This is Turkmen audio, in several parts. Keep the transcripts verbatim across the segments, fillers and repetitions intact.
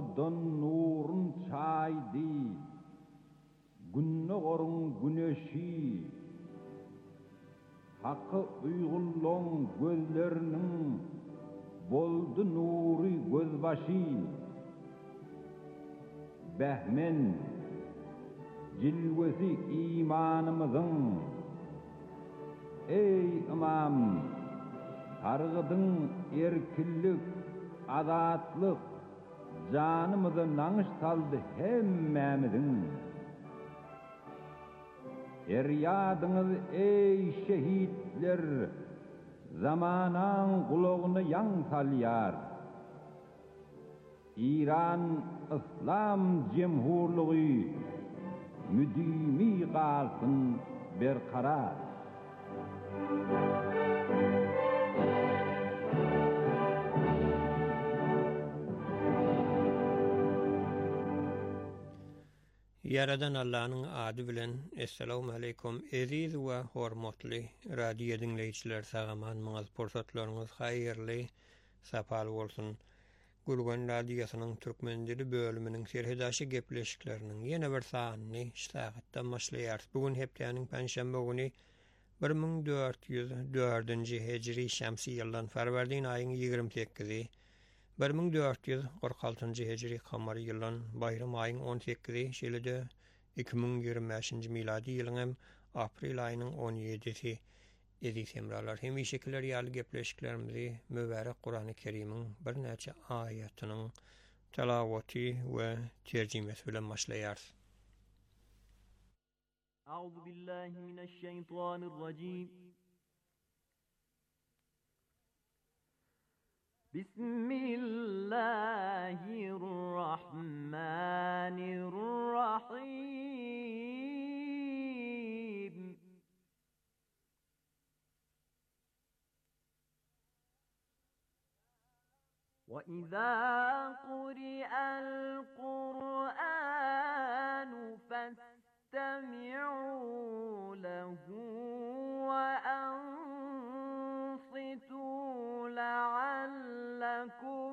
Doğudan nurun çaydı, Günnogorun güneşi, Hakkı uygulluğun gözlerinin boldu nuri gözbaşı. Behmen, cilvesi imanımızın, Ey imam, targıdın erkillik, azatlık, canımızı nanış saldı hemmemizin. Eryadınız ey şehitler, zamanan kulağını yan salyar. İran İslam Cemhurluğu müdimi kalsın berkarar. Yaradan Allah'ın adı bilen Esselamu Aleyküm eziz ve hormatly radio dinleyijiler sagamanmyňyz pursatlaryňyz haýyrly sapal bolsun. Gurgan radiosynyň türkmen dili bölüminiň serhedaşy gepleşikleriniň ýene bir sanyny ştagatdan başlaýar. Bugun hepdeniň panşembe güni bir ming dört yüz dördünji hejri şämsi ýyldan Farwardin aýynyň ýigirme sekizi bir ming dört yüz kırk altınjy hejri kamary ýylyň bayram aýynyň on sekizi şeýle-de iki ming ýygrimi beşinji miladi ýylyň hem aprel aýynyň on ýedisi edi semralar. Hem şekiller ýaly gepleşiklerimizi mübarek Kur'an-ı Kerim'iň bir näçe aýatynyň talawaty we terjimesi bilen başlaýar. Euzu billahi mineşşeytanirracim. Bismillahirrahmanirrahim. وَإِذَا قُرِئَ الْقُرْآنُ فَاسْتَمِعُوا لَهُ وَأَنصِتُوا لَعَلَّكُمْ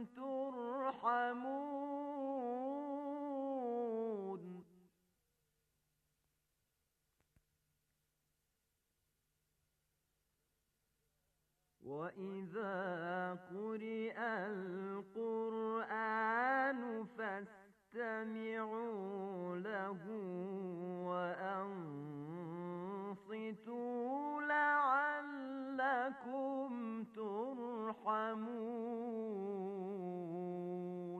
تُرْحَمُونَ. وَإِذَا قُرِئَ الْقُرْآنُ فَاسْتَمِعُوا لَهُ وَأَنصِتُوا لَعَلَّكُمْ تُرْحَمُونَ.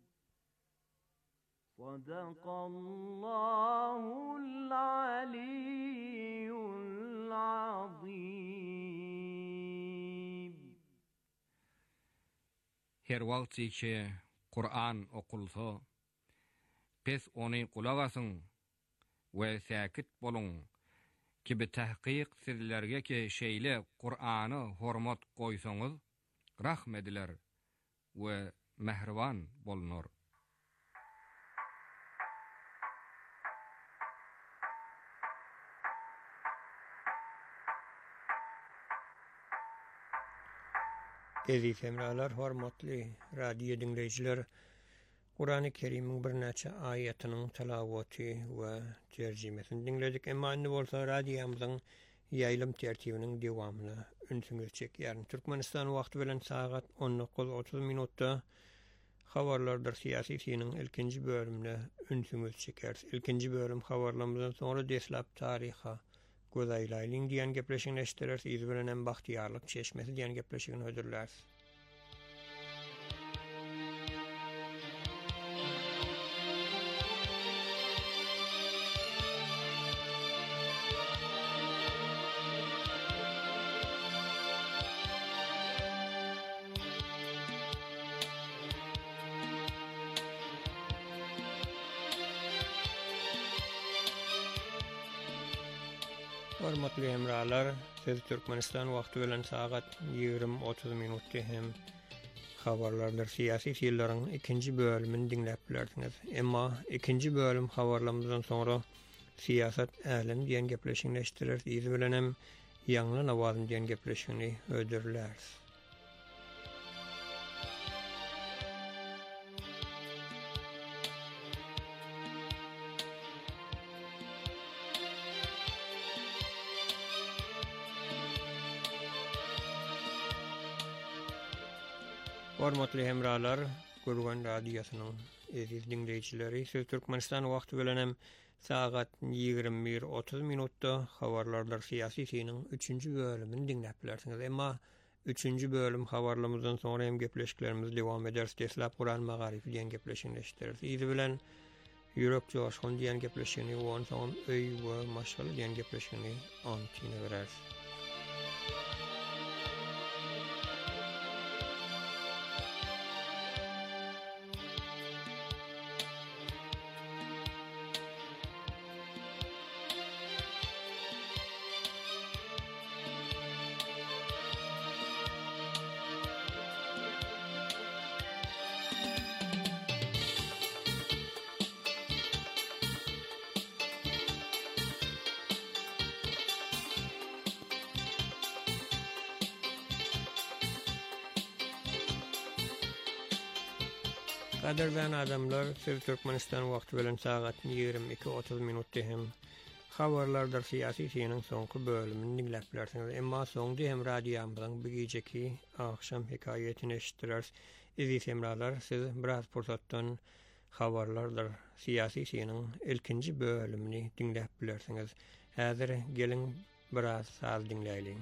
صَدَقَ اللَّهُ الْعَلِيُّ الْعَظِيمُ. Her wagtçy ki Kur'an okulsa, pes ony kulak asyn we säkit bolun ki bi tahqiq sizlerge ki şeýle Kur'any hormat goýsaňyz rahmediler we mehriban bolunur. Ezi semralar, hormatly radio dinleyijiler, Kur'an-ı Kerim'iň bir näçe aýatynyň talawaty we terjimesini dinledik. Emma indi bolsa radiomyzyň ýaýlym tertibiniň dowamyny ünsüňiz çekýär. Türkmenistan wagty bilen sagat on dokuz otuz minutda habarlardyr siyasi siniň ilkinji bölümine ünsüňiz çeker. İlkinji bölüm habarlarymyzdan soňra deslap taryha Gozaýlaýlyň diýen gepleşigini eşitdirler, iz bilen hem bahtiýarlyk çeşmesi diýen gepleşigini ödürler. Hormatly hemralar, siz Türkmenistan wagty bilen sagat ýigirme otuz minutda hem habarlardyr siyasi ýyllaryň ikinji bölümini dinläp bilersiňiz. Emma ikinji bölüm habarlarymyzdan soňra siyasat älim diýen gepleşigini eşitdirler, iz bilen hem ýangly nawazyn diýen gepleşigini ödürler. Hormatly hemralar, Gurgan Radiosynyň eziz dinleýijileri, Söz Türkmenistan wagty bilen hem sagat ýigirme bir otuz minutda habarlarlar siýasy üçüncü bölümini dinläp bilersiňiz. Emma üçüncü bölüm habarlarymyzdan soňra hem gepleşiklerimiz dowam eder. Teslap Quran Magarifi diýen gepleşigini eşitdiririz. Ýüzi bilen Ýürek joşgun diýen gepleşigini, on soň öý we maşgal diýen gepleşigini antyna bereriz. Qadardan adamlar, Söz Türkmenistan wagty bilen sagat ýigirme iki otuz minutda hem habarlarlar siýasy şeýiniň soňky bölümini dinläp bilersiňiz. Emma soňdy hem radiýamyzyň bu geceki akşam hekaýetini eşitdiririz. Eziz hemralar, siz biraz pursatdan habarlarlar siýasy şeýiniň ilkinji bölümini dinläp bilersiňiz. Häzir gelin biraz saz dinläýin.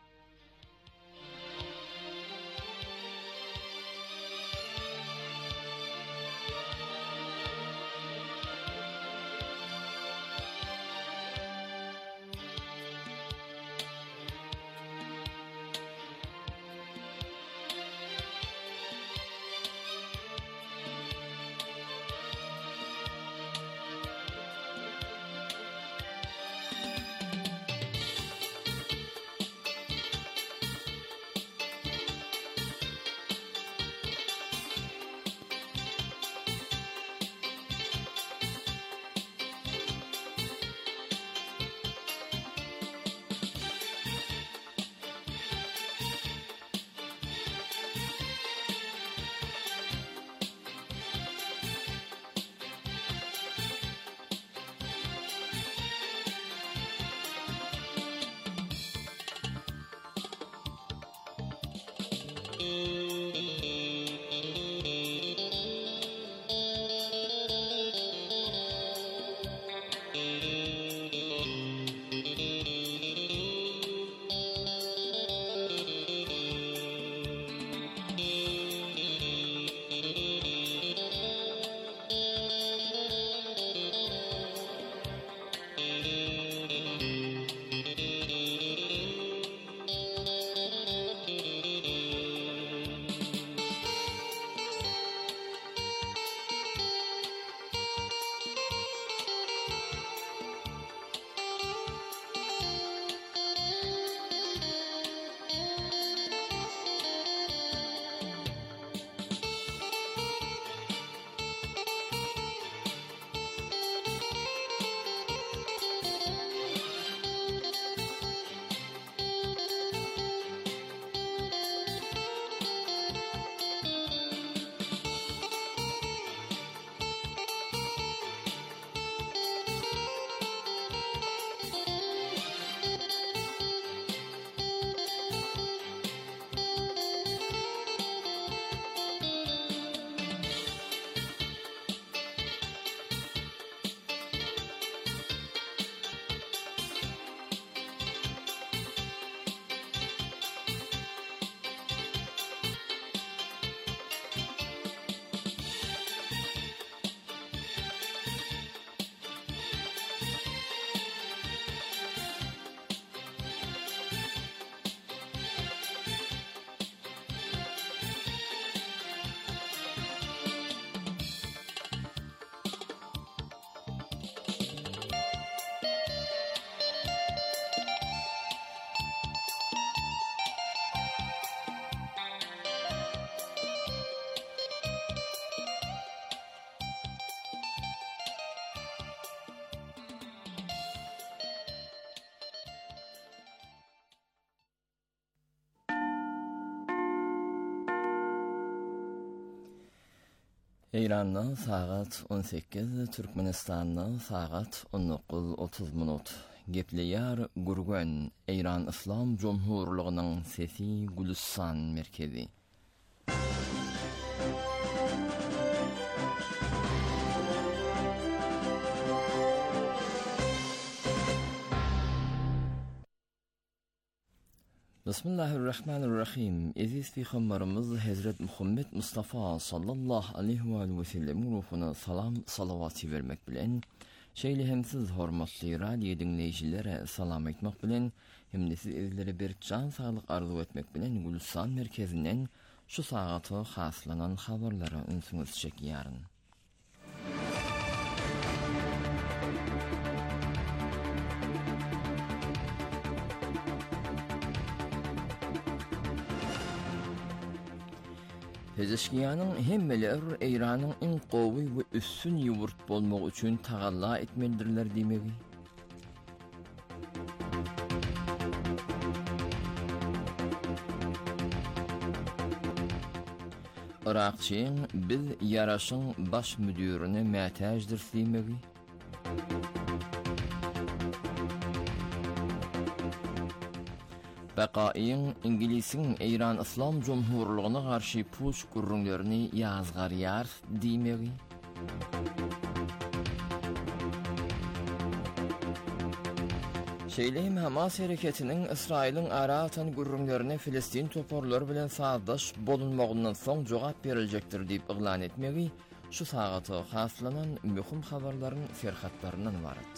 İran'da saat on sekiz, Türkmenistan'da saat on dokuz otuz minut. Gepleýär Gurgan, İran İslam Cumhurluğunyň sesi Gülistan merkezi. Bismillahirrahmanirrahim. Eziz Peygamberimiz Hazret Muhammed Mustafa sallallahu aleyhi ve sellem ruhuna salam salavatı vermek bilen, şeýle hemsiz hormatly radio dinleýjilere salam etmek bilen, hem de siz ezlere bir can sağlık arzu etmek bilen Gülsan merkezinden şu sagatı haslanan haberlere ünsüňiz çekýäryn. Pezeşkiyanın hemmeler Eýranyň iň gowy we üssün ýurt bolmak üçin tagalla etmeldirler demegi. Irakçyň biz ýaraşyň baş müdürine mätäjdir demegi. Baqaýyň İngilisiň Eýran İslam Jumhurlygyna garşy puş gurrunlaryny ýazgarýar diýmegi. Şeýle Hamas hereketiniň Israýlyň aratan gurrunlaryny Filistin toporlary bilen sazdaş bolunmagyndan soň jogap beriljekdir diýip iglan etmegi şu sagaty haslanan möhüm habarlaryň serhatlarynyň ibaret.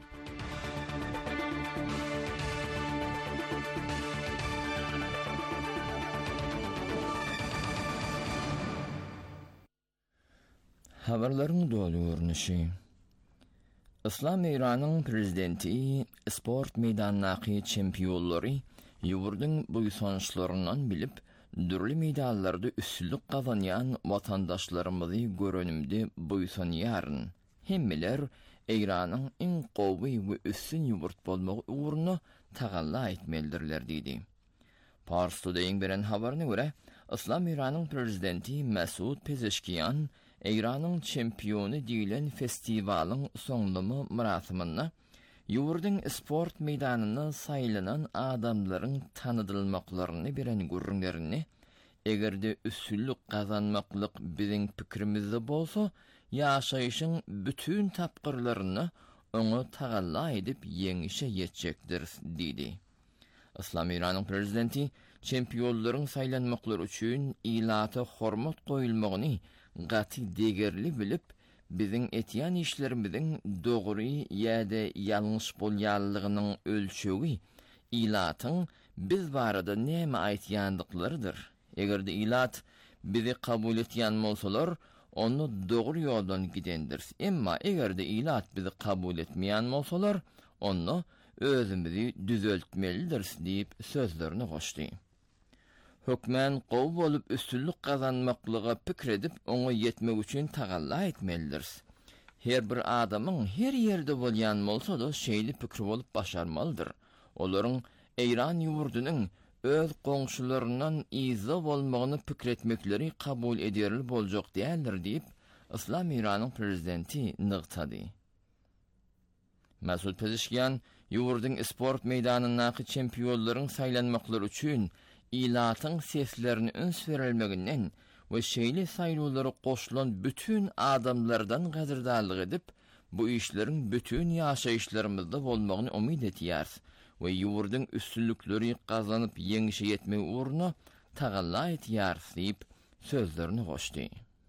Haberlerin dolu görünüşi. İslam Eýranyň prezidenti sport meýdanyndaky çempionlary ýurdun buýsançlaryndan bilip, dürli meýdanlarda üstünlük gazanýan watandaşlarymyzy görenimde buýsanýaryn. Hemmeler Eýranyň iň gowy we üstün ýurt bolmagy uğruna tagalla etmeldirler diýdi. Pars Today'ň beren habaryna görä, İslam Eýranyň prezidenti Mesut Pezeşkiyan Eýranyň çempionu diýilen festiwalyň soňlamy murasimynda ýurdun sport meýdanyna saýlanan adamlaryň tanydylmaklaryny beren gurrunlaryny egerde üstünlük gazanmaklyk biziň pikirimizde bolsa, ýaşaýyşyň bütün tapgyrlaryny oňa tagalla edip ýeňişe ýetjekdir diýdi. İslam Eýranyň prezidenti çempionlaryň saýlanmaklary üçin ilata hormat goýulmagyny gaty degerli bilip, biziň etýän işlerimiziň dogry ýa-da ýalňyş bolýanlygynyň ölçegi ilatyň biz barada näme aýtýandyklarydyr. Egerde ilat bizi kabul etýän bolsalar, onu dogry ýoldan gidendir. Emma egerde ilat bizi kabul etmeýän bolsalar, onu özümizi düzeltmelidir diýip sözlerini goşdy. Hökmen gowy bolup üstünlük gazanmaklyga pikir edip, oňa ýetmek üçin tagalla etmelidir. Her bir adamyň her ýerde bolýan bolsa-da şeýli pikir bolup başarmalydyr. Olaryň Eýran ýurdunyň öz goňşularyndan iza bolmagyny pikir etmekleri kabul ederli boljak däldir diýip İslam Eýranyň prezidenti nygtady. Mesut Pezeşkiyan ýurdun sport meýdanyndaky çempionlaryň saýlanmaklary üçin ilatyň seslerini üns berilmeginden we şeýle saýlawlara goşulan bütün adamlardan gazyrdallyk edip, bu işleriň bütün ýaşaýyşlarymyzda bolmagyny umyt etýär we ýurdun üstünlükleri gazanyp ýeňişe ýetmek uğruna tagalla etýär diýip sözlerini goşdy.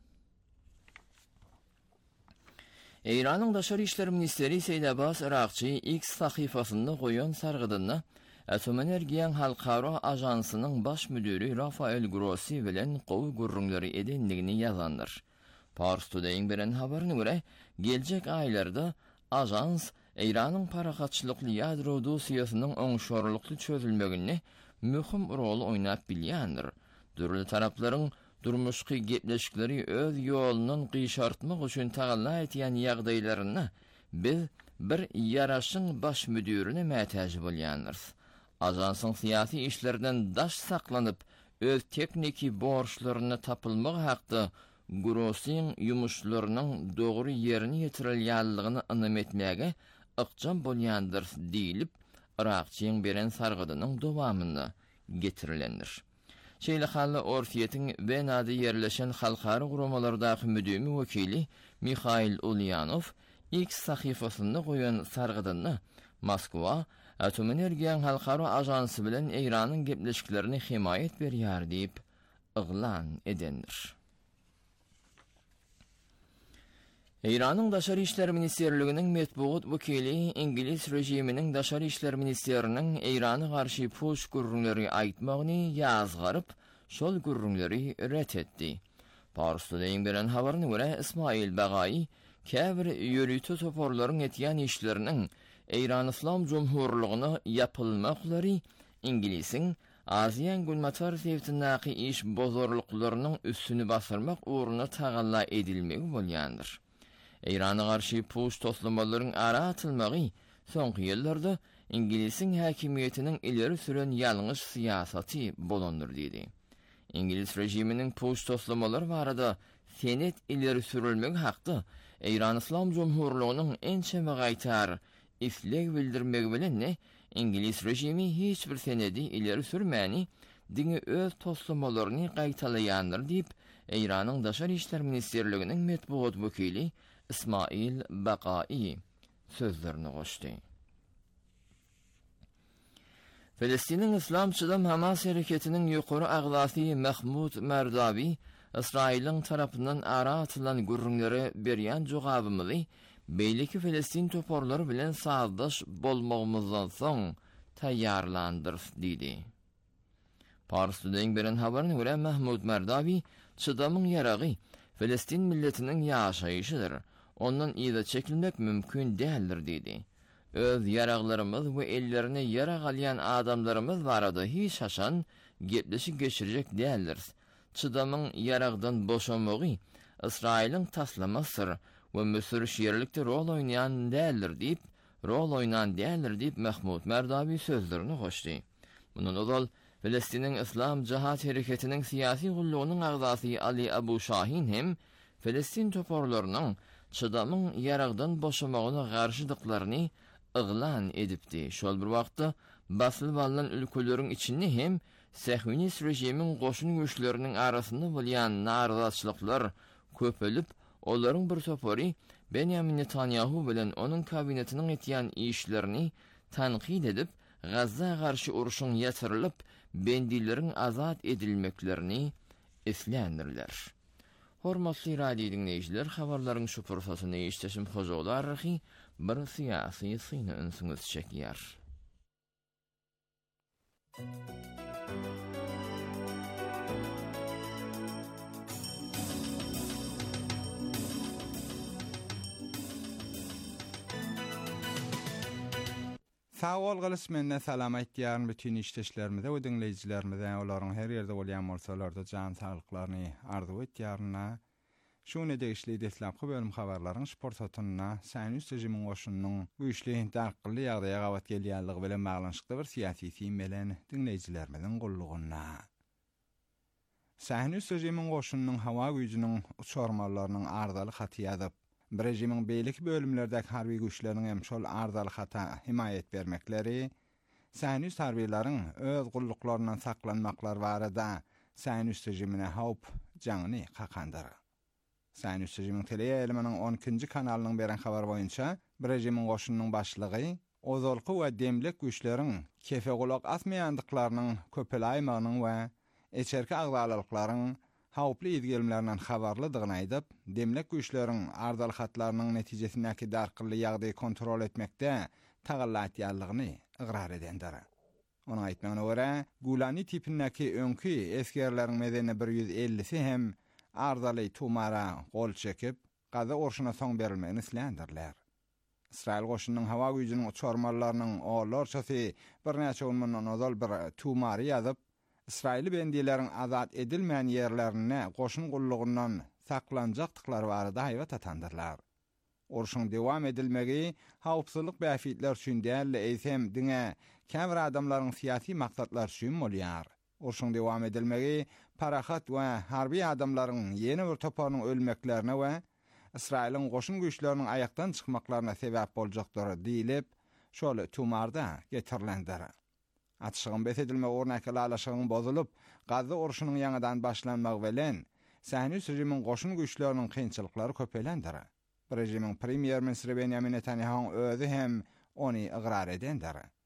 Eýranyň Daşary işler ministeri Seýid Abbas Irakçy X sahyfasynda goýan sargydyna Atom Energiýa Halkara Ajansynyň baş müdiri Rafael Grossi bilen gowy gurrunlary edenligini ýazandyr. Pars Today'ň beren habaryna görä, geljek aýlarda ajans Eýranyň parakatçylykly ýadro dosiýasynyň oňşarlykly çözülmegine möhüm rol oýnap bilýändir. Dürli taraplaryň durmuşky gepleşikleri öz ýolunyň gyşartmak üçin tagalla etýän ýagdaýlaryny biz bir ýaraşyň baş müdirine mätäj bolýandyr. Ajansyň syýasy işlerden daş saklanyp, öz tekniki borçlaryny tapylmak hakda Grossiň ýumuşlarynyň dogry ýerine ýetirilýänligini anlam etmäge ykjam bolýandyr diýilip, Irakçyň beren sargydynyň dowamynda getirilendir. Şeýle hally Orfiýetiň Benady ýerleşen halkary guramalardaky müdümi wekili Mikhail Ulyanov X sahyfasynda goýan sargydyny Moskwa Atom Energiýanyň Halkara Ajansy bilen Eýranyň gepleşiklerini himayet berýär diýip yglan edendir. Eýranyň Daşary işler ministerliginiň metbuat wekili İngiliz rejiminiň Daşary işler ministeriniň Eýrana garşy puş gürrüňleri aýtmagyny ýazgaryp, şol gürrüňleri ret etdi. Parslyň bilen habaryna görä Ismail Bagaý käbir ýörüýti toporlaryň etýän işleriniň Eýran Islam Jumhurlygyna ýapylmaklary İngiliziň Aziýan gülmatar sewtindäki iş bozorlyklarynyň üstüni basyrmak uğruna tagalla edilmegi bolýandyr. Eýrana garşy puş toslamalaryň ara atylmagy soňky ýyllarda İngiliziň häkimiýetiniň ileri süren ýalňyş siýasaty bolandyr diýdi. İngiliz rejiminiň puş toslamalary barada senet ileri sürilmegi hakda Eýran Islam Jumhurlygynyň ençeme gaýtar isleg bildirmegi bilen ne İngiliz rejimi hiç bir senedi ileri sürmäni diňe öz toslamalaryny gaýtalaýandyr diýip Eýranyň Daşary işler ministerliginiň metbuat wekili İsmail Bagaý sözlerini goşdy. Filistiniň İslamçylar Hamas hereketiniň ýokary aglasy Mahmud Merdawi İsrailiň tarapyndan ara atylan gürrüňlere berýän jogabymyzy beýleki Filistin toporlary bilen sazdaş bolmagymyzdan soň taýýarlandyr diýdi. Parslyň bilen habaryna görä Mahmud Merdawi çydamyň ýaragy Filistin milletiniň ýaşaýyşydyr. Ondan ýa-da çekilmek mümkin däldir diýdi. Öz yaraglarymyz we ellerini yarag alýan adamlarymyz barada hiç haşan gepleşik geçirecek däldir. Çydamyň yaragdan boşamagy Israiliň taslamasy we Müsir şeýerlikde rol oýnaýan däldir diýip, rol oýnan däldir diýip Mahmud Merdawi sözlerini goşdy. Bunun ozal Filistiniň İslam Cihat hereketiniň siýasy gullugynyň agzasy Ali Abu Şahin hem Filistin toporlarynyň çydamyň yaragdan boşamagyna garşydyklaryny yglan edipdi. Şol bir wagtda basylyp alynan ülkeleriň içinde hem Sähünist rejimiň goşun güýçleriniň arasynda bolýan narahatçylyklar köpelip, olaryň bir topory Benjamin Netanyahu bilen onuň kabinetiniň etýän işlerini tanqid edip, Gazza garşy uruşyň ýatyrylyp, bendileriň azat edilmeklerini eslendirler. Hormatly radio dinleýijiler, habarlaryň şu pursatyny eşdeşim hojalarky bir siýasy syny önsüňiz çekýär. Sağ ol gylysmenne salamat ýaryn bütün işleşlerimize we dinleýijilerimize olaryň her ýerde bolýan bolsalarda jan saglyklaryny arzu etýärna. Şunu degişli deslapky bölüm habarlaryň sport satynyna Sähünist rejimiň goşunynyň güýçli darqly ýagdaýa gawat gelýänligi bilen baglanşykly bir siýasy film bilen dinleýijilerimiziň gullugyna. Sähünist rejimiň goşunynyň hawa güýjiniň uçarmalarynyň ardaly haty ýazyp, bir rejimiň beýlik bölümlerdäki harby güýçleriň hem şol ardaly hata himayet bermekleri, Sähünist harbylaryň öz gulluklarynyň saklanmaklar barada Sähünist rejimine howp jaňyny qakandyr. Sähünist rejimiň teleýeliminiň on ikinji kanalynyň beren habar boýunça, bir rejimiň goşunynyň başlygy ozalky we demlik güýçleriň kefe gulak asmaýandyklarynyň köpelaýmagynyň we eçerki agzalalyklaryň hawply izgelimlerinden habarlydygyny aýdyp, demlik güýçleriň ardaly hatlarynyň netijesindäki darqly ýagdaýy kontrol etmekde tagallatýanlygyny ygrar edendir. Onuň aýtmagyna görä, Gulani tipindäki öňki eskerleriň medeni bir ýüz ellisi hem ardaly tumara gol çekip, gaza orşuna soň berilmegini islendirler. Israil goşunynyň hawa güýjiniň uçarmalarynyň olarçasy bir näçe onmundan ozal bir tumary ýazyp, İsraili bendileriň azat edilmeýän ýerlerine goşun gullugyndan saklanjakdyklary barada haýbat atandyrlar. Orşun dewam edilmegi hawpsuzlyk bäfitler üçin däl eýsem diňe käbir adamlaryň siýasy maksatlar üçin bolýar. Orşun dewam edilmegi parahat we harby adamlaryň ýeni bir toparynyň ölmeklerine we İsrailiň goşun güýçleriniň aýakdan çykmaklaryna sebäp boljakdyr diýilip, şol tumarda getirilendir. Atşygyň besedilme ornaky alaşygyň bozulup, Gazza uruşynyň ýangydan başlanmagy bilen Sähünist rejimiň goşun güýçleriniň kynçylyklary köpelendir. Rejimiň premier ministri Benjamin Netanyahu özü hem ony ygrar edendir.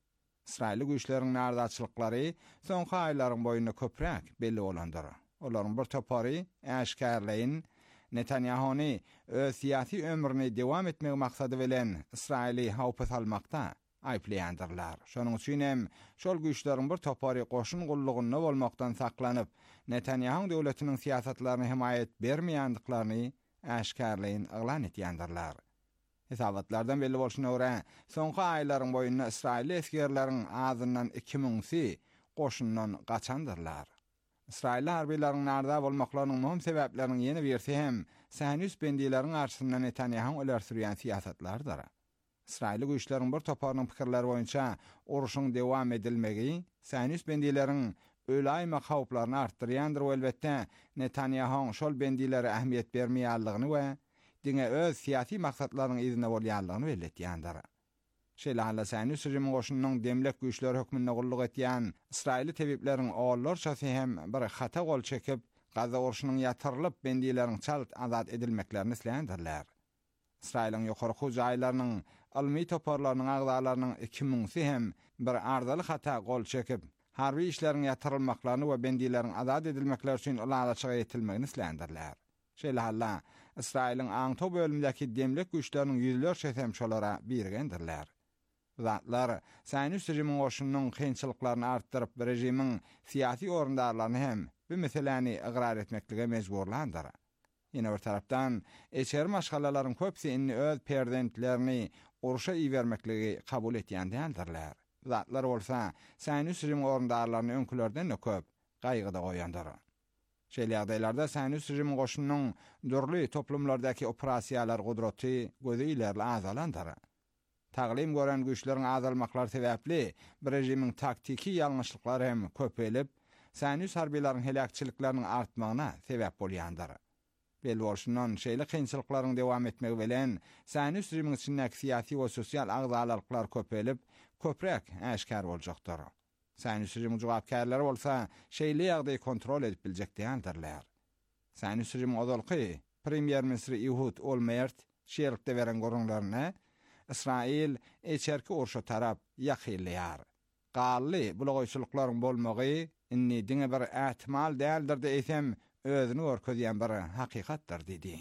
İsrail güýçläriniň nardaçylyklary soňky aýlaryň boýunda köpräk belli bolandyr. Olaryň bir topary äşkärleýin Netanyahuny öz siyasi ömrüni dewam etmek maksady bilen İsraili hawpa salmakda aýplaýandyrlar. Şonuň üçin hem şol güýçleriň bir topary goşun gullugyna bolmakdan saklanyp Netanyahu döwletiniň siýasatlaryny himayet bermeýändiklaryny äşkärleýin ýalan etýändirler. Hesabatlardan belli bolşuna görä, soňky aýlaryň boýunda İsrail eskerleriň azyndan iki miňsi goşundan gaçandyrlar. İsrail harbiýlaryň narda bolmaklarynyň möhüm sebäpleriniň ýene birsi hem Sähniýet bendiýleriň garşysynda Netanyahu öler sürýän siýasatlardyr. İsrail güýçleriň bir toparynyň pikirleri boýunça uruşyň dewam edilmegi Sähniýet bendiýleriň ölaýma hawplaryny artdyrýandyr we elbetde Netanyahu şol bendiýlere ähmiýet bermeýändigini we diňe öz siýasy maksatlarynyň izine bolýanlygyny belletýändir. Şeýle Sähniýet rejimi goşunynyň demlek güýçleri hökmünde gulluk etýän İsrail tebipleriň oğullarçasy hem bir hata gol çekip Gaza uruşynyň ýatyrylyp bendiýleriň çalt azat edilmeklerini isleýändirler. İsrailiň ýokary hujaýlarynyň almy toparlarynyň agdalarynyň iki miňsi hem bir ardaly hata gol çekip harbi işleriň ýatyrylmaklaryny we bendiýleriň azat edilmekleri üçin ulagaçyk etilmegini isleýändirler. Şeýle İsrailiň aňto bölümdäki demlek güýçleriniň ýüzlerçe hemşolara birgendirler. Zatlar Sähniýet rejimiň goşunynyň kynçylyklaryny artdyryp rejimiň siýasy orundarlaryny hem bu meseleni igrar etmekligi mejburlandyr. Ýene bir tarapdan eçer maşgalalaryň köpsi inni öz prezidentlerini uruşa iýermekligi kabul etýändirler. Zatlar bolsa Sähniýet rejimiň orundarlaryny öňkülerden de köp gaýgyda goýandyr. Şeýle ýagdaýlarda Sähniýet rejimiň goşunynyň dürli toplumlardaky operasiýalar gudraty gözi ilerli azalandyr. Taglim gören güýçleriň azalmaklary sebäpli bir rejimiň taktiki ýalňyşlyklary hem köpelip, Sähniýet harbiýlaryň helakçylyklarynyň artmagyna sebäp bolýandyr. Belli bolşundan şeýle kynçylyklaryň dewam etmegi bilen Sähniýet rejimiň içindäki siýasy we sosial agdalarlyklar köpelip, köprek äşkär boljakdyr. Sähniýet rejimiň jogapkärleri bolsa şeýle ýagdaýy kontrol edip biljekdirler. Sähniýet rejimiň odalky premier ministri Ehud Olmert şeýerlikde beren gorunlaryna İsrail eçerki urşa tarap ýakylýar. Gally bulagoýçylyklaryň bolmagy inni diňe bir ähtimal däldir de eýsem özüni görkezýän bir hakykatdyr dedi.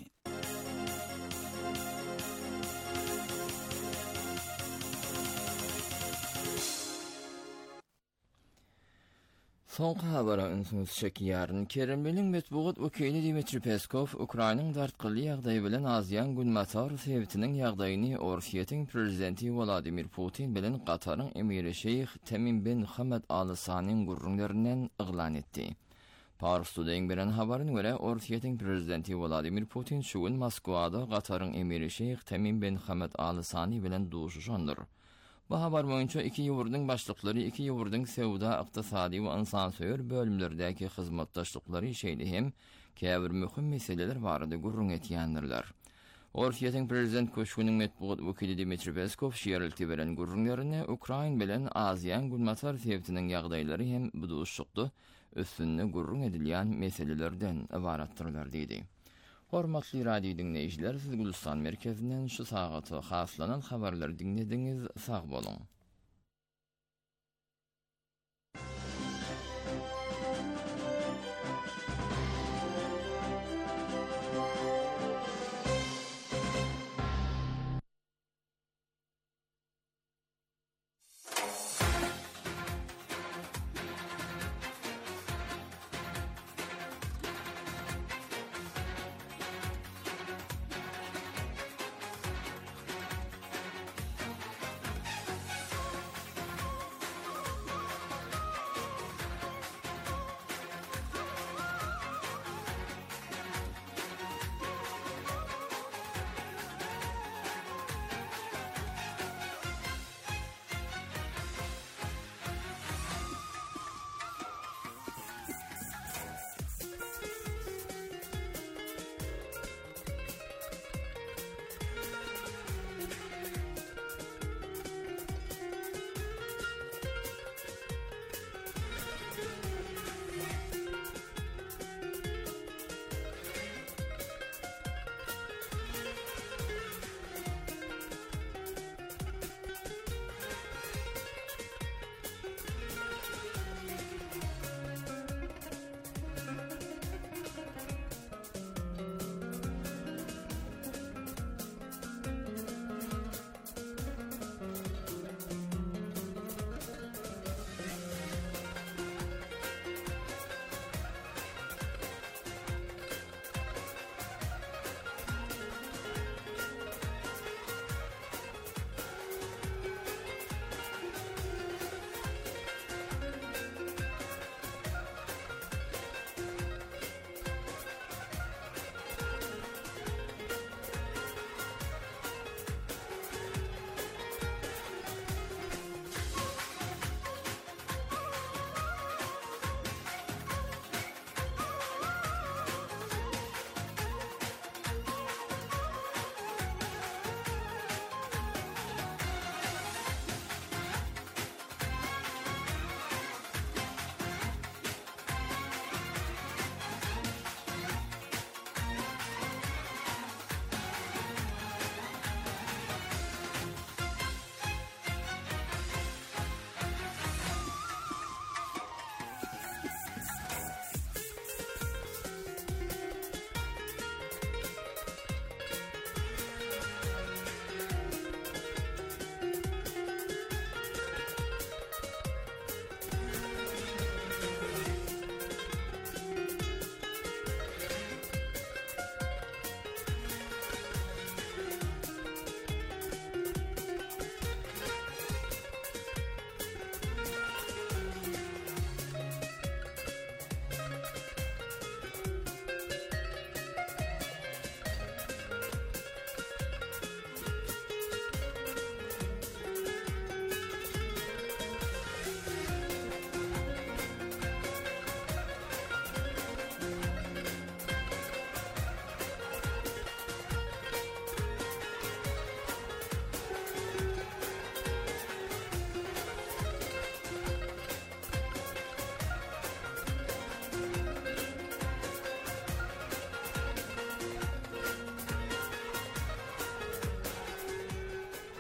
Soňky habara ünsüňiz çekýäryn Kremlin metbuat wekili Dmitri Peskov Ukrainanyň dartgyly ýagdaýy bilen Aziýan Günmatar sebäbiniň ýagdaýyny Orsiýetiň prezidenti Vladimir Putin bilen Gataryň emiri Şeyh Tamim bin Hamad Al Sanyň gurrunlarynyň yglan etdi. Pars Today beren habaryna görä Orsiýetiň prezidenti Vladimir Putin şu gün Moskwada Gataryň emiri Şeyh Tamim bin Hamad Al Sany bilen duşuşandyr. Bu habar boýunça iki ýurduň başlyklary iki ýurduň sewda, ykdysady we insansöýür bölümlerdäki hyzmatdaşlyklary şeýle hem käbir möhüm meseleler barada gurrun etýändirler. Orsiýetiň prezident köşküniň metbuat wekili Dmitri Peskov şeýerlikde beren gurrunlaryny Ukraina bilen Aziýan Günmatar sebäbiniň ýagdaýlary hem bu duşukdy üstünde gurrun edilýän meselelerden ibaratdyrlar dedi. Hormatly radio dinleýijiler, siz Gülistan merkezinden şu sagata haslanan habarlary dinlediňiz, sag bolun.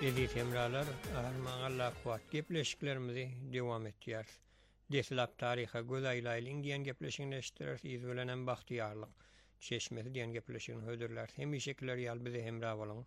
Ezi temralar armağalla kuat gepleşiklerimizi devam etdiler. Deslap tariha göz aylaylın diyen gepleşikleştirer izvelenen bahtiyarlık. Çeşmesi diyen gepleşikin hödürler. Hem işekler yal bize hemra bolun.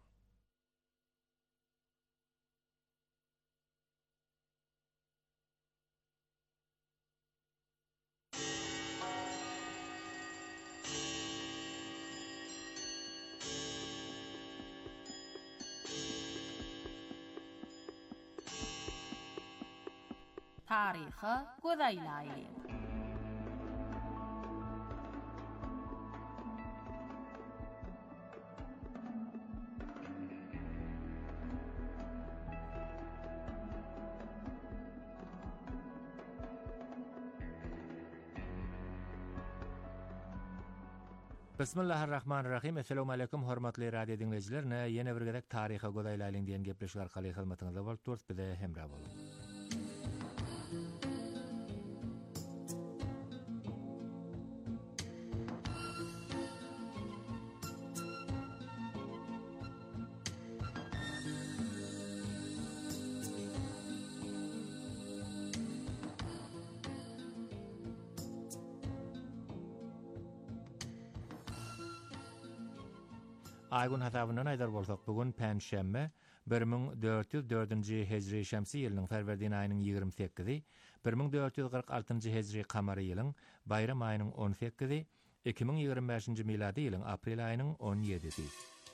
Tarihi Göz-Aylaýly. Bismillahirrahmanirrahim. Assalamu alaykum hormatly radio dinleyijiler. Ýene bir gezek taryha Göz-Aylaýlyň diýen gepleşik arkaly hyzmatyňyzda bolup durýar. Bize hemra bolun. Aygun hasabından aýdar bolsak, bugun Pänşembe bir ming dört ýüz dördünji hejri şemsi ýylynyň Ferwerdin aýynyň ýygrimi sekizi, bir ming dört ýüz kırk altynjy hejri kamary ýylyň bayram aýynyň on sekizi, iki ming ýygrimi beşinji miladi ýylyň aprel aýynyň on ýedisi.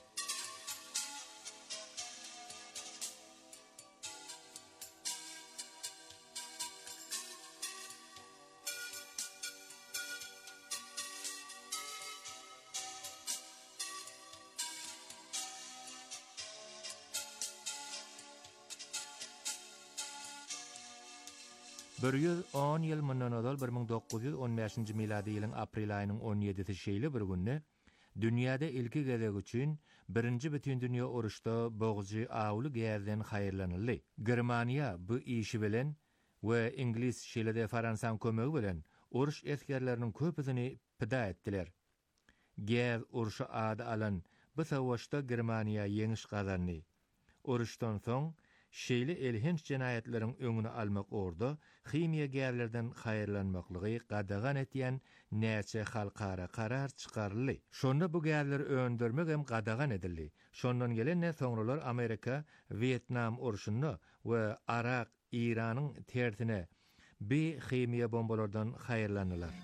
bir yüz on ýyl mundan öňe bir ming dokuz ýüz on beşinji miladi ýylyň aprel aýynyň on ýedisi şeýle bir günne dünýäde ilki gezek üçin birinji bütün dünýä uruşda boğjy awly gäzden haýyrlanyldy. Germaniýa bu işi bilen we İngiliz şeýle-de Fransaň kömegi bilen uruş eskerleriniň köpüsini pida etdiler. Gäz uruşy ady alan bu sowuşda Germaniýa ýeňiş gazandy. Uruşdan soň şeýle elhinç jenaýatleriň öňüni almak orda himiýa gäzlerden haýyrlanmaklygy gadagan etýän näçe halkara karar çykarly. Şonda bu gäzler öndürmek hem gadagan edildi. Şondan gelende soňralar Amerika Vietnam uruşunda we Irak, Iranyň tertine bi himiýa bombalardan haýyrlandylar.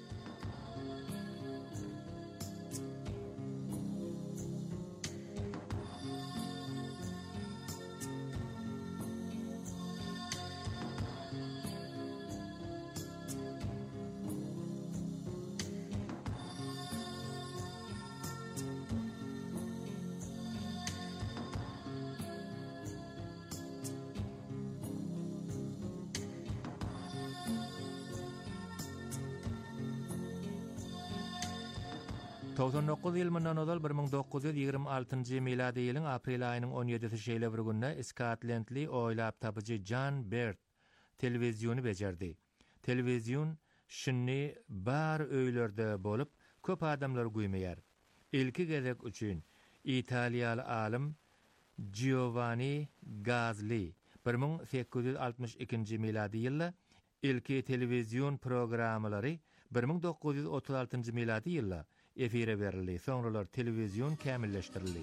doksan dokuz ýyl mundan öňe bir ming dokuz ýüz ýygrimi altynjy miladi ýylyň aprel aýynyň on ýedisi şeýle bir günde Scotlandly oýlap tapyjy John Baird telewiziony bejerdi. Telewizion şinni bar öýlerde bolup köp adamlar güýmeýär. Ilki gezek üçin Italiýaly alim Giovanni Gazli bir ming sekiz ýüz altymyş ikinji miladi ýylda ilki telewizion programmalary bir ming dokuz ýüz otuz altynjy miladi ýylda efire berildi. Soňralar telewizion kämilleşdirildi.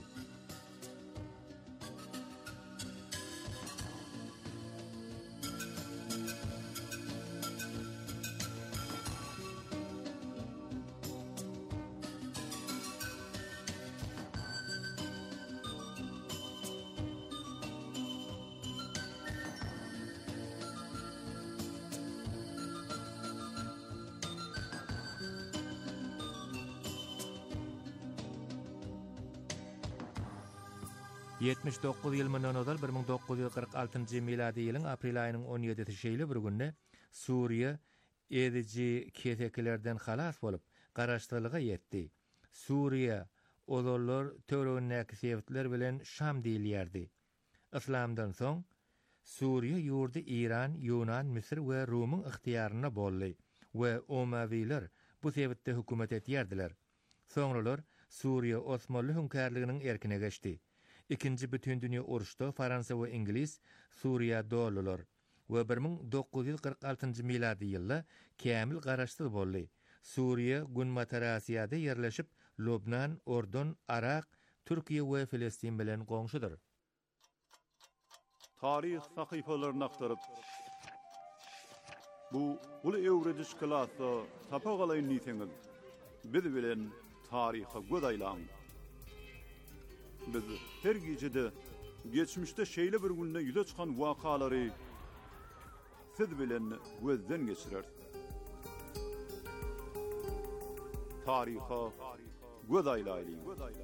yetmiş dokuz ýyl mundan öňe bir ming dokuz ýüz kırk altynjy miladi ýylyň aprel aýynyň on ýedisi şeýle bir günde Suriýa edici keseklerden halas bolup garaşdyrlyga ýetdi. Suriýa ozollar töregindäki sebäpler bilen Şam diýilýärdi. Islamdan soň Suriýa ýurdy İran, Yunan, Misir we Rumyň ihtiýaryna boldy we Umawiler bu sebäpde hökümet etýärdiler. Soňralar Suriýa Osmanly hünkärliginiň erkine geçdi. ikinji bütün dünya uruşda Fransa we İngiliz Suriýa dolular we bir ming dokuz yüz kırk altyncı miladi ýylda kämil garaşdyr boldy. Suriýa Gunmatarasiýada ýerleşip Lubnan, Ordon, Arak, Türkiýe we Filistin bilen goňşudyr. Tarih sahypalaryny aktaryp bu ulu öwrediş klasda tapa galaýyn niýetiňiz biz bilen taryha godaýlaň. Biz her gecede geçmişde şeýle bir günde ýüze çykan wakalary siz bilen gözden geçirer. Taryha godaýlaýyn.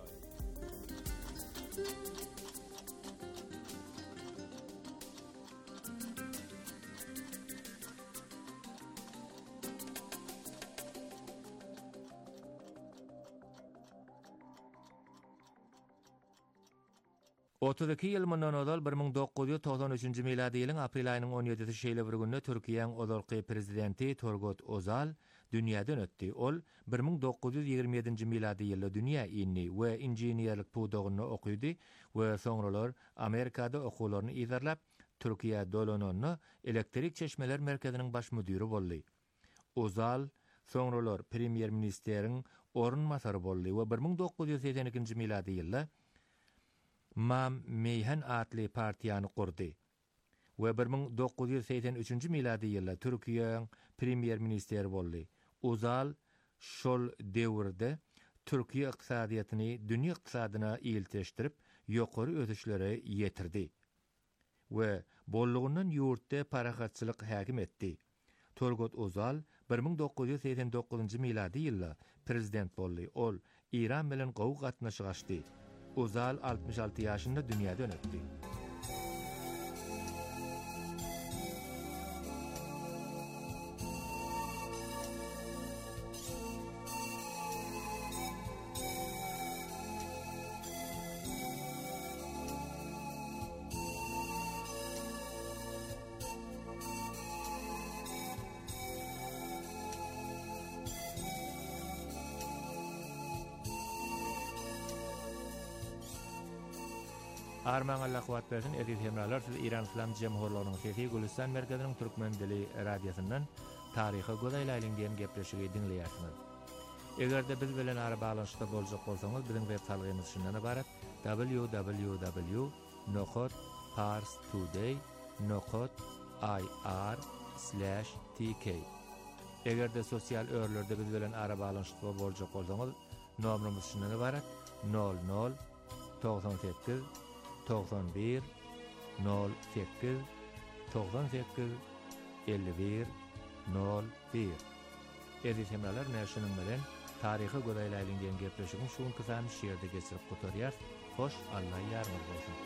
otuz iki ýyl mundan odal bir ming dokuz yüz togsan üçinji miladi ýylyň aprel aýynyň on ýedisi şeýle bir günde Türkiýanyň ozalky prezidenti Turgut Özal dünýäden ötdi. Ol bir ming dokuz yüz ýygrimi ýedinji miladi ýylda dünýä ilmi we inženýerlik pudugyny okuýdy we soňralar Amerikada okularyny ýazarlap Türkiýe dolanyny elektrik çeşmeler merkeziniň baş müdiri boldy. Özal soňralar premier ministeriň orunmasary boldy we bir ming dokuz yüz seksen ikinji miladi ýylda Mam Meyhan adly partiýany kurdy. We bir ming dokuz yüz seksen üçinji miladi ýylda Türkiýanyň premier ministeri boldy. Özal şol döwürde Türkiýe ykdysadyýatyny dünýä ykdysadyna ýylteşdirip ýokary ötüşlere ýetirdi. We bollugyndan ýurtda parahatçylyk häkim etdi. Turgut Özal bir ming dokuz yüz seksen dokuzynji miladi ýylda prezident boldy. Ol İran bilen gowy gatnaşyk açdy. Özal altmış altı ýaşynda dünýäden ötdi. Arman Allah kuwat bersin, edil hemralar, siz İran İslam Cemhurlarynyň Sesi Gülistan merkeziniň türkmen dili radiosyndan taryhy godaýlaýyn diýen gepleşigi dinleýärsiniz. Egerde biz bilen ara balanşda boljak bolsaňyz, biziň web salgymyz şundan ibarat: w w w nokta pars today nokta i r slash t k. Egerde sosial örlerde biz bilen ara balanşda boljak bolsaňyz, nomrumyz şundan ibarat: nol nol doksan sekiz doksan bir nol sekiz doksan sekiz elli bir nol bir. Edil hemralar näşinin bilen taryhy godaýlaýyn diýen gepleşigin şuň kysam şeýerde geçirip gotarýar. Hoş, Allah ýarmyz bolsun.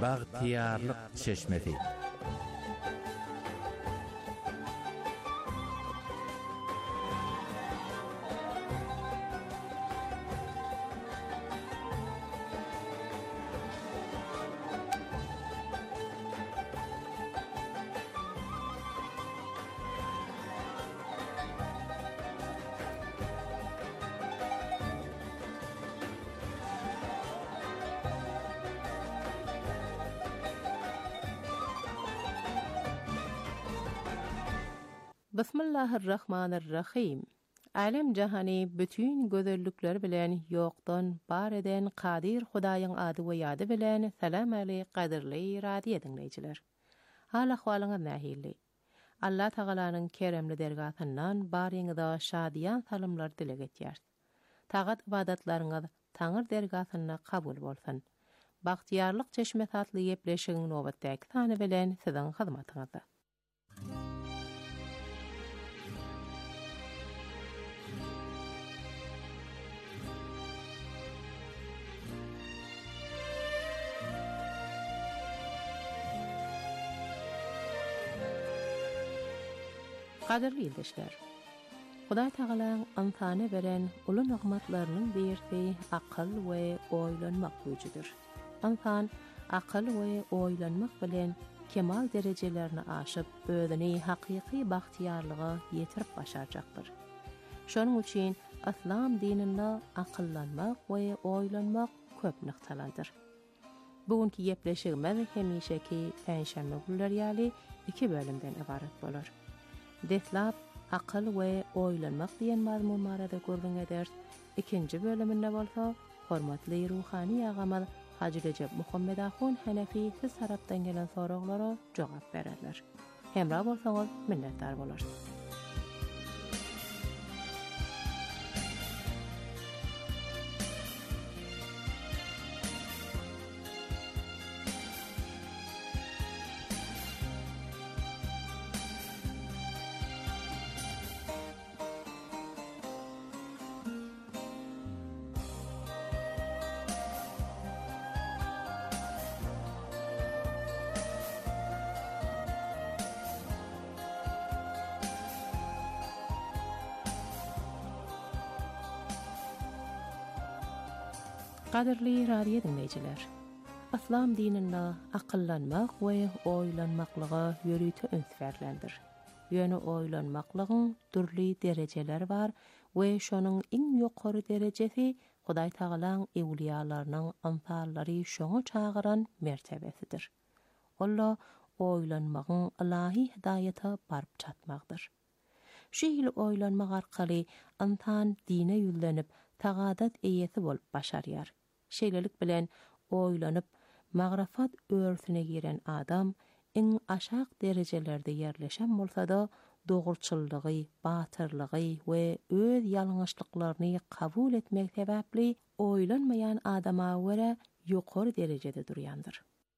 Baghtiyarlyk çeşmesi. Bismillahirrahmanirrahim. Alem jahany bütün gözellikler bilen ýokdan bar eden Qadir Hudaýyň ady we ýady bilen salam aly qadirli radio dinleýijiler. Hal ahwalyňyz nähili? Allah Tagalanyň keremli dergatyndan baryňyza şadiýan salamlar dile getýär. Tagat ibadatlaryňyz Taňyr dergatyna kabul bolsun. Baghtiyarlyk çeşme tatly ýepleşigiň nowatdaky sany bilen siziň hyzmatyňyzda. Qadirli ýoldaşlar. Hudaý Tagalaň insany beren uly nigmatlarynyň birisi akyl we oýlanmak güýjüdir. Insan akyl we oýlanmak bilen kemal derejelerini aşyp özüni hakyky baghtiyarlyga ýetirip başarjakdyr. Şonuň üçin İslam dininde akyllanmak we oýlanmak köp nyktalardyr. Bugünkü ýepleşigimiz hemişeki päňşembe günleri ýaly iki bölümden ibaret bolar. Deslap, akyl we oýlanmak diýen mazmun barada görgän eder. Ikinji bölüminde bolsa, hormatly ruhany ýagamyz Hacı Recep Muhammed Ahun Hanefi siz tarapdan gelen soraglara jogap bererler. Hemra bolsaňyz minnetdar bolarsyz. Qadirli radio dinleyijiler. İslam dininde akyllanmak we oýlanmaklygy ýörüte ünsverlendir. Ýöne oýlanmaklygyň türli derejeleri bar we şonuň iň ýokary derejesi Hudaý Tagalaň ewliyalarynyň amsallary şoňa çagyran mertebesidir. Olla oýlanmagyň ilahi hidaýata baryp çatmakdyr. Şu ýyl oýlanmak arkaly insan dine ýüzlenip tagadat eýesi bolup başarýar. Şeýlelik bilen oýlanyp magrafat örsüne giren adam iň aşak derejelerde ýerleşen bolsa-da dogurçyllygy, batyrlygy we öz ýalňyşlyklaryny kabul etmek sebäpli oýlanmaýan adama görä ýokary derejede durýandyr.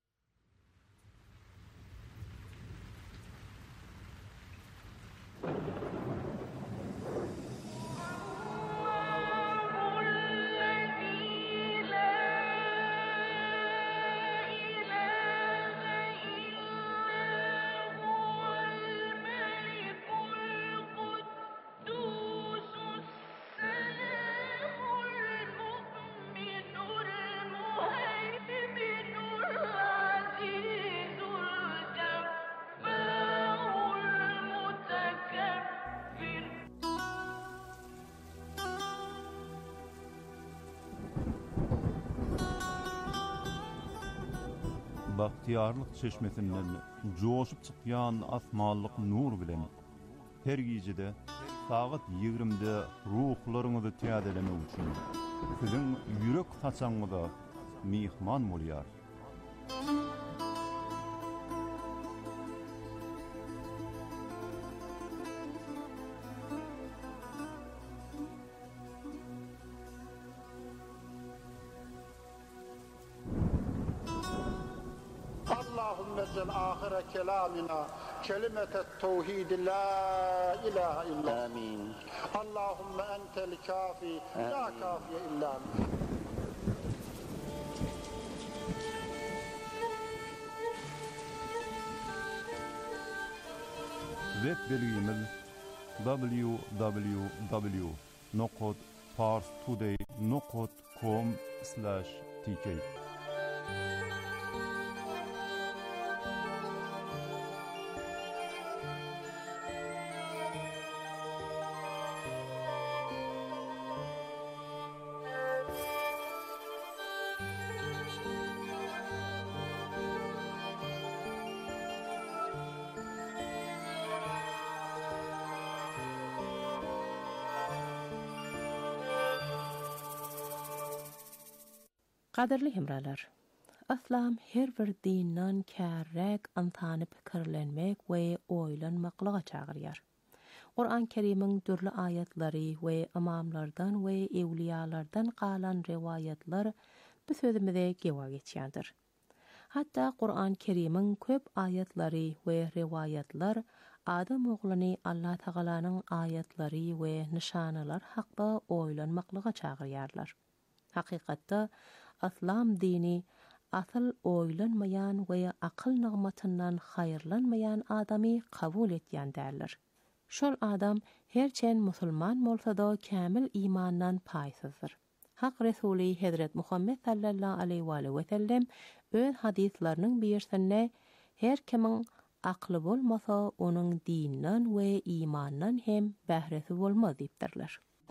Baghtiyarlyk çeşmesinden joşup çykýan asmanlyk nur bilen her gijede saat ýigrimde ruhlaryňyzy täzelemek üçin siziň ýürek haçaňyza mihman bolýar. Ecel ahire kelamina kelimetet tevhid la ilahe illa amin. Allahumme entel kafi la kafiye illa internet belgimiz w w w nokta parstoday nokta com slash t k. Qadirli hemralar, aslam her bir dinnan kärrek antanyp pikirlenmek we oýlanmaklyga çagyrýar. Qur'an Kerimiň dürli aýatlary we imamlardan we ewliýalardan galan riwayatlar bu sözümizde gewa geçýändir. Hatta Qur'an Kerimiň köp aýatlary we riwayatlar Adam ogluny Allah Tagalanyň aýatlary we nişanalar hakda oýlanmaklyga çagyrýarlar. Hakykatda Aslam dini asıl oýlanmayan we akyl nygmatyndan haýyrlanmayan adamy kabul etýän däldir. Şol adam herçen musulman bolsa-da kämil imandan paýsyzdyr. Hak Resuli Hazret Muhammed sallallahu aleyhi ve sellem öz hadisleriniň birisinde her kimiň akly bolmasa onuň dinden we imandan hem bähresi bolmaz diýipdirler.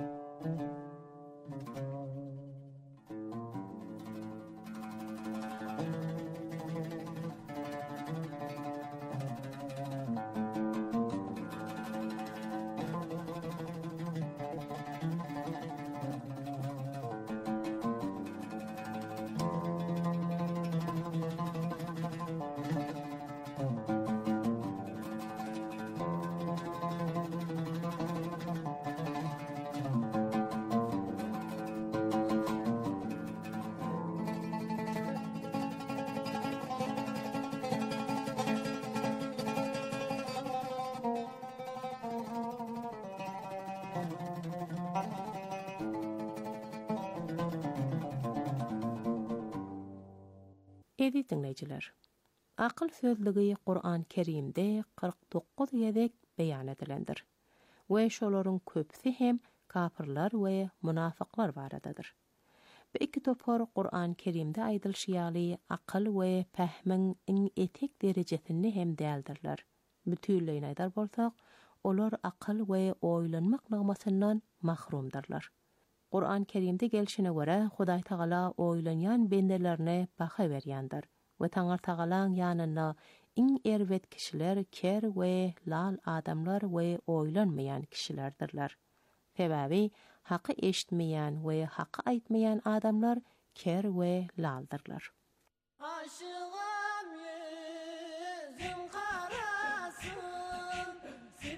Edi dinleyiciler, akıl sözlügi Qur'an Kerim'de kırk dokuz yedek beyan edilendir. Ve şolaryň köpsi hem kafirler we munafıklar baradadır. Bu iki topar Qur'an Kerim'de aýdylşýaly akıl we pähmiň iň etek derejesinde hem däldirler. Bütünleýine aýdar bolsak, olar akıl we oýlanmak nygmasyndan mahrumdurlar. Qur'an Kerim'de gelşine göre Hudaý Tagala oýlanýan bendelerine baha berýändir we Taňar Tagalaň ýanyna iň erwet kişiler ker we lal adamlar we oýlanmaýan kişilerdirler. Sebäbi haky eşitmeýän we haky aýtmaýan adamlar ker we laldyrlar. Aşygam ýüzüm karasyn, sil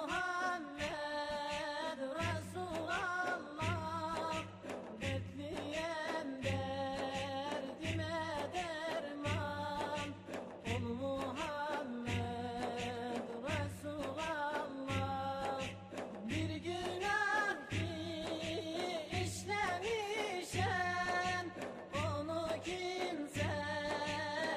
Muhammed Rasulullah, betliyem derdime derman, ol Muhammed Rasulullah, bir günah ki işlemişem, onu kimse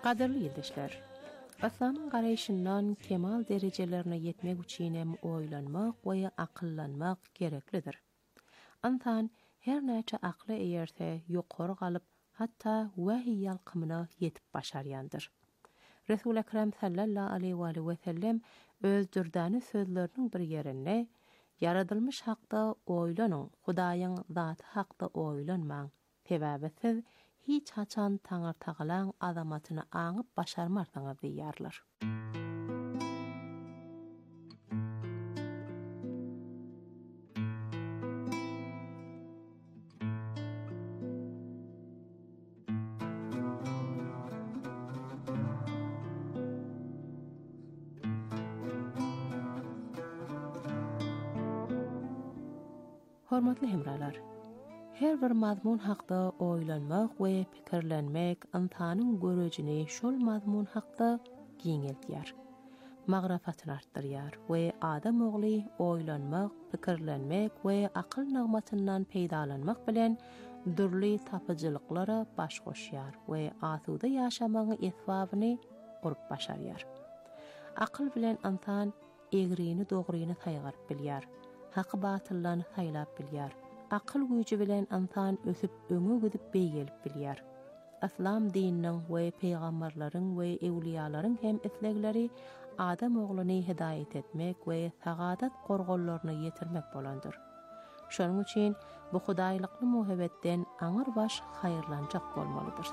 Qadirli ýoldaşlar, Aslamyň garaýşyndan kemal derejelerine ýetmek üçin hem oýlanmak we akyllanmak gereklidir. Antan her näçe akly eýerse ýokary galyp, hatta wahy ýalkymyna ýetip başarýandyr. Resul Ekrem sallallahu aleyhi ve sellem öz dürdany sözleriniň bir ýerinde yaradylmış hakda oýlanyň, Hudaýyň zaty hakda oýlanmaň. Sebäbi siz hiç haçan taňar tagalan azamatyny aňyp başarmarsaňyz diýýärler. Hormatly hemralar, her bir mazmun hakda oýlanmak we pikirlenmek insanyň görejini şol mazmun hakda giňeltýär. Magrafatyny artdyrýar we adam ogly oýlanmak, pikirlenmek we akyl nagmatyndan peýdalanmak bilen dürli tapyjylyklara baş goşýar we asuda ýaşamagyň esbabyny gurup başarýar. Akyl bilen insan egriýini dogryny taýgaryp bilýär. Haky batyllarny saýlap bilýär. Akyl güýji bilen insan ösüp öňe gidip beýgelip bilýär. Aslam dininiň we peýgamberleriň we ewliýalaryň hem islegleri adam ogluny hidaýet etmek we sagadat gorgollaryny ýetirmek bolandyr. Şonuň üçin bu hudaýlykly muhabbetden aňyr baş haýyrlanjak bolmalydyr.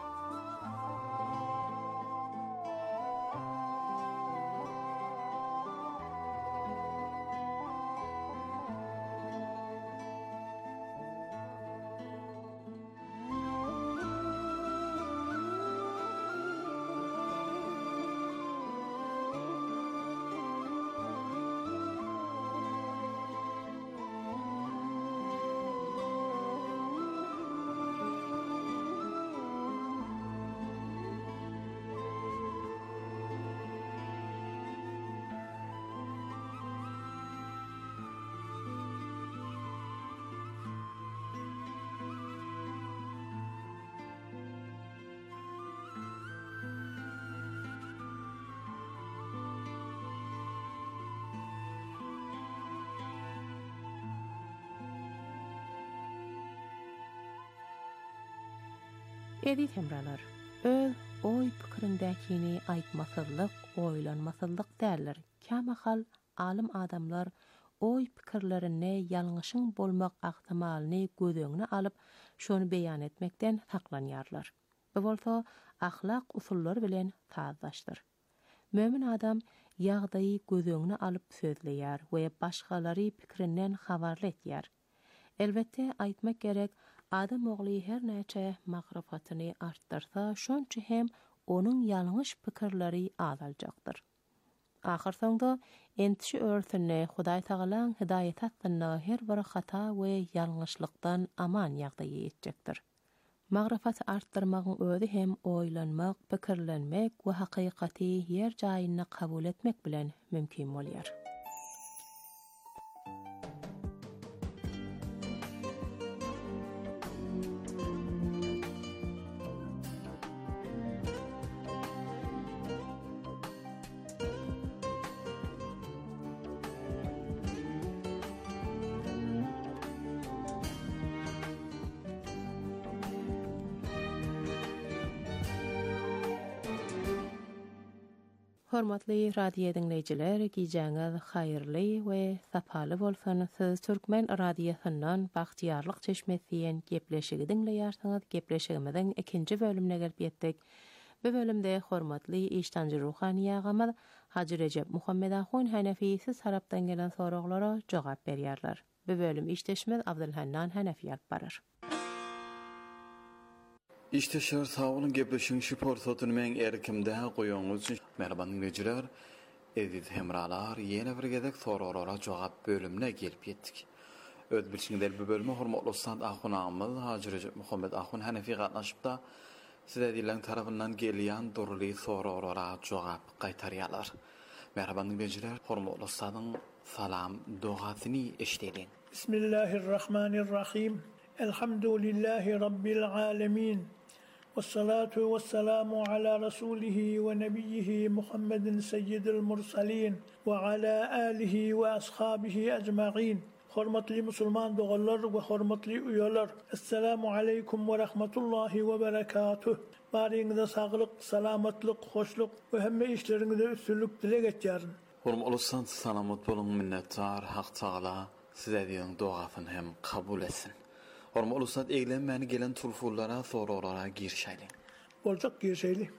Edit hemralar, öz oý pikirindäkini aýtmasazlyk, oýlanmasazlyk däldir. Kämahal alim adamlar oý pikirlerini ýalňyşyň bolmak ahtimalyny göz alyp, şonu beýan etmekden saklanýarlar. Bu bolsa ahlak usullary bilen taýdaşdyr. Mömin adam ýagdaýy göz alyp sözleýär we başgalary pikirinden habarly etýär. Elbetde aýtmak gerek, adam ogly her näçe magrifatyny artdyrsa, şonça hem onuň ýalňyş pikirleri azaljakdyr. Ahir soňda entişi örtünne Hudaý Tagalaň hidaýet atdyna her bir hata we ýalňyşlykdan aman ýagdaýy etjekdir. Magrifaty artdyrmagyň özi hem oýlanmak, pikirlenmek we hakykaty ýer jaýyna kabul etmek bilen mümkin bolýar. Hormatly radio dinleyijiler, gijaňyz haýyrly we sapaly bolsun. Siz Türkmen radiosundan Bagtyarlyk çeşmesiýen gepleşigi dinleýärsiňiz. Gepleşigimiziň ikinji bölümine gelip ýetdik. Bu bölümde hormatly iştanjy ruhany ýagamyz Hacı Recep Muhammed Ahun Hanefi siz tarapdan gelen soraglara jogap berýärler. Bu bölüm işleşmez Abdülhannan Hanefi alyp barar. İşte şer sağolun gepleşiň şu forsatyny men erkimde goýaňyz üçin merhaba dinleyijiler. Edit hemralar ýene bir gezek soraglara jogap bölümine gelip ýetdik. Öz bilşiňizler bu bölüme hormatly Ustad Ahun agamy Hacı Recep Muhammed Ahun Hanefi gatnaşypda size dilen tarafından gelýän durly soraglara jogap gaýtarýarlar. Merhaba dinleyijiler, hormatly Ustadyň salam dogasyny eşdeýin. Bismillahirrahmanirrahim. Elhamdülillahi rabbil alamin. والصلاة والسلام على رسوله ونبيه محمد سيد المرسلين وعلى آله وأصحابه أجمعين. Hormatly Müslüman doğallar ve hormatly üyeler. Esselamu aleyküm ve rahmetullahi ve berekatuh. Barinize sağlık, salamatlık, hoşluk ve hemme işlerinize üstünlük dile geçerin. Hormat olursan salamat bolun, minnettar, haq taala size diyen duasını hem kabul etsin. Hormat olursan eglenmeni gelen turfullara, sorulara girişeyle. Olacak girişeyle.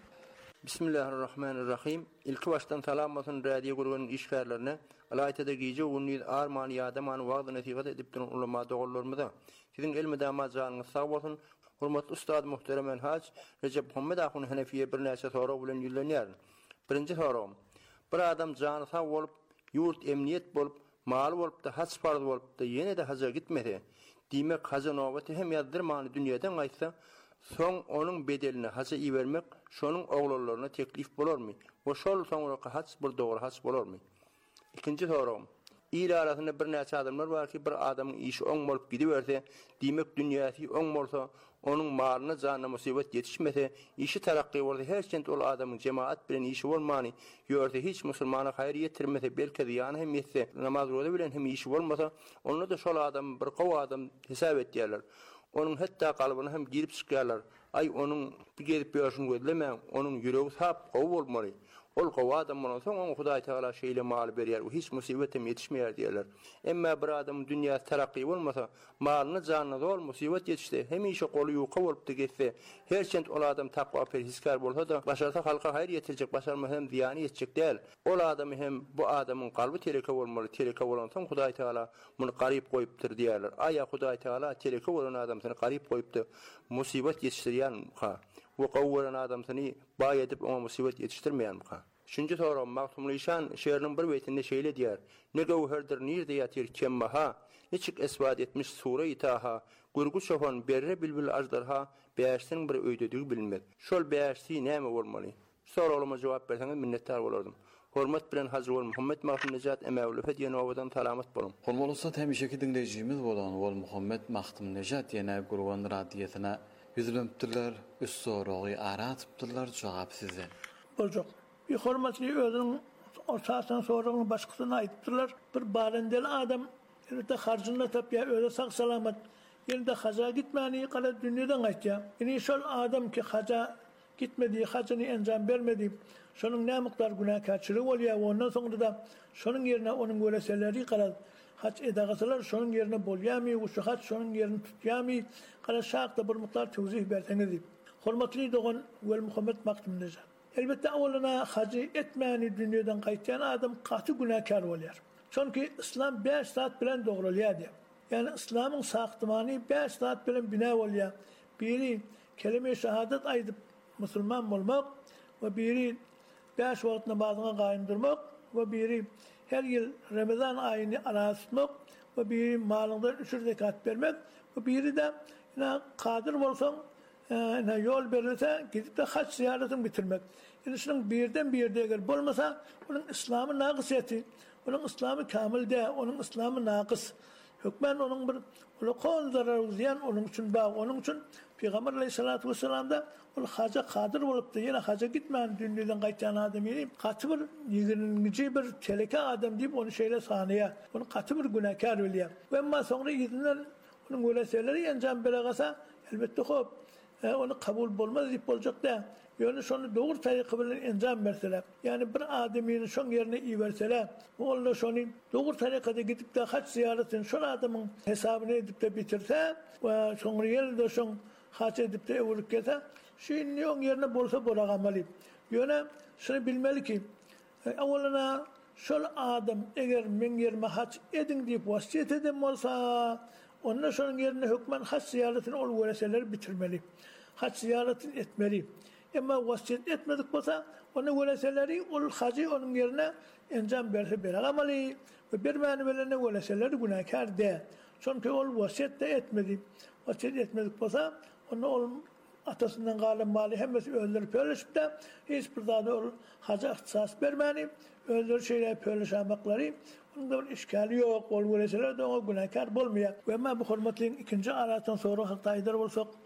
Bismillahirrahmanirrahim. İlki baştan salamatın radiyo grubunun işgärlerine alaytada giýje unnid arman ýadaman wagdy nasihat edip duran ulama dogallarymyza sizin elmedama janyňyz sag bolsun. Hormatly ustad muhterem Elhaj Recep Muhammed Ahun Hanefiye bir näçe soraw bilen ýülenýär. Birinji sorawym: bir adam jany sag bolup, ýurt emniyet bolup, mal bolup da haç farz bolup da ýene de haja gitmese, diýmek haja nobaty hem ýazdyrmany dünýäden gaýtsa, soň onuň bedelini haja iýermek şonuň oglanlaryna teklif bolarmy? O şol soňra haç bir dogry haç bolarmy? İkinci sorum: İl arasında bir näçe adamlar var ki bir adamın işi oň bolup gidiberse, diýmek dünýäsi oň bolsa, onuň malyna janyna musibet ýetişmese, işi taraqqy bolsa, her çent ol adamyň jemaat bilen işi bolmany, ýörse hiç musulmana haýr ýetirmese, belki ýany hem ýetse, namaz roza bilen hem işi bolmasa, onu da şol adam bir gowy adam hesap etýärler. Onuň hatda galbyna hem girip çykýarlar. Ay onuň bir gelip ýörşün gözleme, onuň ýüregi sap gowy bolmaly. Ol gowy adam bolan soň oň Hudaý Taala şeýle mal berýär, o hiç musibetem ýetişmeýär diýerler. Emma bir adam dünýä taraqqy bolmasa, malyny janyna zor musibet ýetişdi, hemişe goly ýuka bolup da getse, her çent ol adam takwa perhiskar bolsa da, başarsa halka haýr ýetirjek, başarma hem ziýany ýetjek däl. Ol adam hem bu adamyň galby tereke bolmaly, tereke bolan soň Hudaý Taala muny garyp goýupdyr diýerler. Aýa Hudaý Taala tereke bolan adamyny garyp goýupdy, musibet ýetişdirýän ha. Bu gowran adam seni baý edip ona musibet ýetişdirmeýän ha. Üçüncü sorum: Maktumly şan şeýriniň bir betinde şeýle diýär: Ne gowherdir nirde ýatyr kemmaha, neçik esbat etmiş sura-i taha, gurgu şofan berre bilbil ajdarha, beýäşdiriň bir öýdedigi bilmek. Şol beýäşdi näme bolmaly? Soragyma jogap berseňiz minnettar bolardym. Hormat bilen Hazrat Muhammed Mahmud Nejat Emawly Fediýen owadan salamat bolun. Hormat bolsa hemişeki dinleýijimiz bolan Wal Muhammed Mahmud Nejat ýene gurban radiosyna yüzlenipdirler, üç soragy aratypdyrlar, jogap size. Boljak. Bir hormatly özüň ortasyna soragyny başgasyna aýtdylar. Bir barendel adam ýerde harjyny tapýar, öze sag salamat. Ýerde haja gitmäni gala dünýeden gaýtýar. Ýani şol adam ki haja gitmedi, hajyny enjam bermedi. Şonuň näme mikdar günahkarçylygy bolýar, ondan soňra da şonuň ýerine onuň göreseleri garaz haç edagatlar şonuň ýerine bolýarmy, şu haç şonuň ýerini tutýarmy? Gala şaýda bir mikdar tewzih berseňiz. Hormatly dogan Wal Muhammed Mahmud Nejat. Elbette awalına hacı etmeyeni dünýeden gaýtýan adam gaty günahkar bolýar. Çünki İslam beş saat bilen dogurulýar. Yani İslamyň saktymany beş saat bilen bina bolýar. Biri kelime-i şehadet aýdyp musulman bolmak we biri beş wagt namazyna gaýındyrmak we biri her ýyl Ramazan aýyny arasmak we biri malyndan üç zekat bermek we biri de kadir bolsaň ne yol verirse gidip de haç ziyaretini bitirmek. Yani şunun birden bir yerde eğer bolmasa onun İslam'ı naqısiyeti, onun İslam'ı kamil de, onun İslam'ı naqıs. Hükmen onun bir ulukon zararı ziyan onun için bağ, onun için Peygamber Aleyhisselatü Vesselam'da o haca kadir olup da yine haca gitmeyen dünyadan kaytan adam yine katı bir yirminci bir teleke adam deyip onu şeyle sahneye, onu katı bir günahkar oluyor. Ve ama sonra izinden onun öyle şeyleri encam belagasa elbette hop onu kabul bolmaz deyip olacak da yani şonu doğru tariqı bilen encam verseler. Yani bir adamın şon yerine iyi verseler, oğlu şonu doğru tariqada gidip de haç ziyaretini şon adamın hesabını edip de bitirse ve sonra yerde şon haç edip de evlilik gelse, şimdi onun yerine bolsa bolagamalıyım. Yani şunu bilmeli ki, evvelina şol adam eğer men yerime haç edin deyip vasiyet edin olsa, onun şonun yerine hükmen haç ziyaretini ol vereseler bitirmeli. Haç ziyaretini etmeli. Ama vasiyet etmedik olsa, onu vereseleri ol hacı onun yerine encam verse beragamalı ve bermani verene vereseleri günahkar de. Çünkü ol vasiyet de etmedi. Vasiyet etmedik olsa, onu ol atasından kalan mali hemmesi öldürüp öylüşüp de hiçbir daha ol hacı ihtisas vermeni, öldürü şeyler paylaşamakları, onun da bir işgali yok, ol vereseler de o günahkar bolmuyor. Ve ama bu hürmetliğin ikinci aratın sonra haktaydır olsak,